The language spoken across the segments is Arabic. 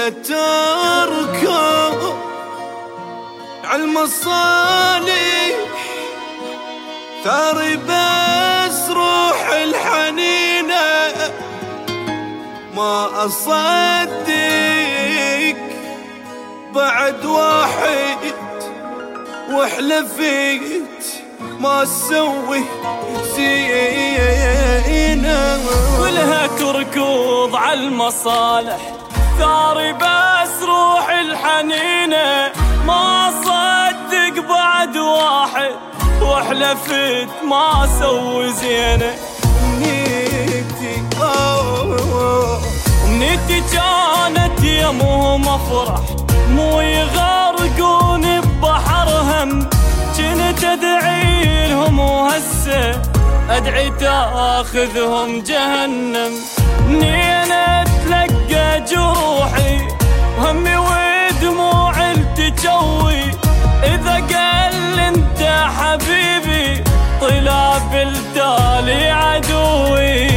كلها تركض عالمصالح، ثاري بس روح الحنينة ما أصدق بعد واحد، وحلفت ما اسوي زينة. كلها تركض عالمصالح، ثاري بس روح الحنينة ما صدق بعد واحد، وحلفت ما اسوي زينة. امنيتي كانت يمهم افرح، مو يغرقوني ببحر هم. كنت ادعي لهم وهسه ادعي تاخذهم جهنم. منين اتلقى جروحي وهمي ودموعي التجوي، اذا قال انت حبيبي طلع بالتالي عدوي.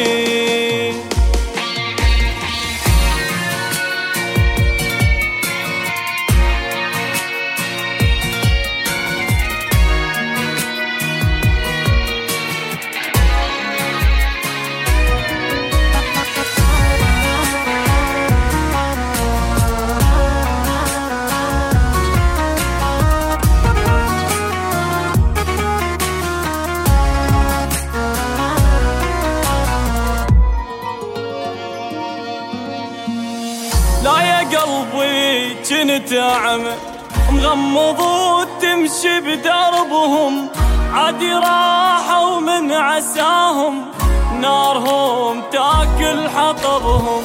لا يا قلبي كنت أعمى مغمض وتمشي بدربهم، عادي راحوا من عساهم نارهم تاكل حطبهم.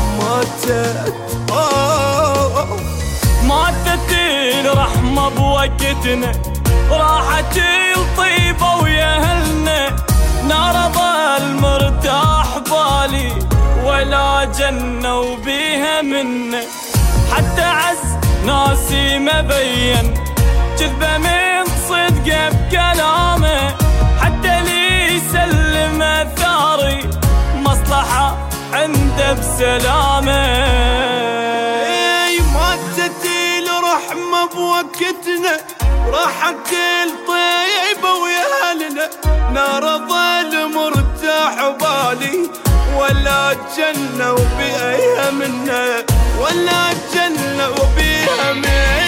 ماتت الرحمة بوقتنا، راحت الطيبة ويا أهلنا. نار ظل مرتاح بالي ولا جنة وبيها منه، حتى عز ناسي ما بين كذبة من صدقه بكلامه. حتى لي يسلم ثاري مصلحة عنده بسلامه. ماتت الرحمة بوقتنا، راحت الطيبة ويا أهلنا. نار ظل مرتاح بالي ولا جنة وبيها منه، ولا جنة وبيها منه.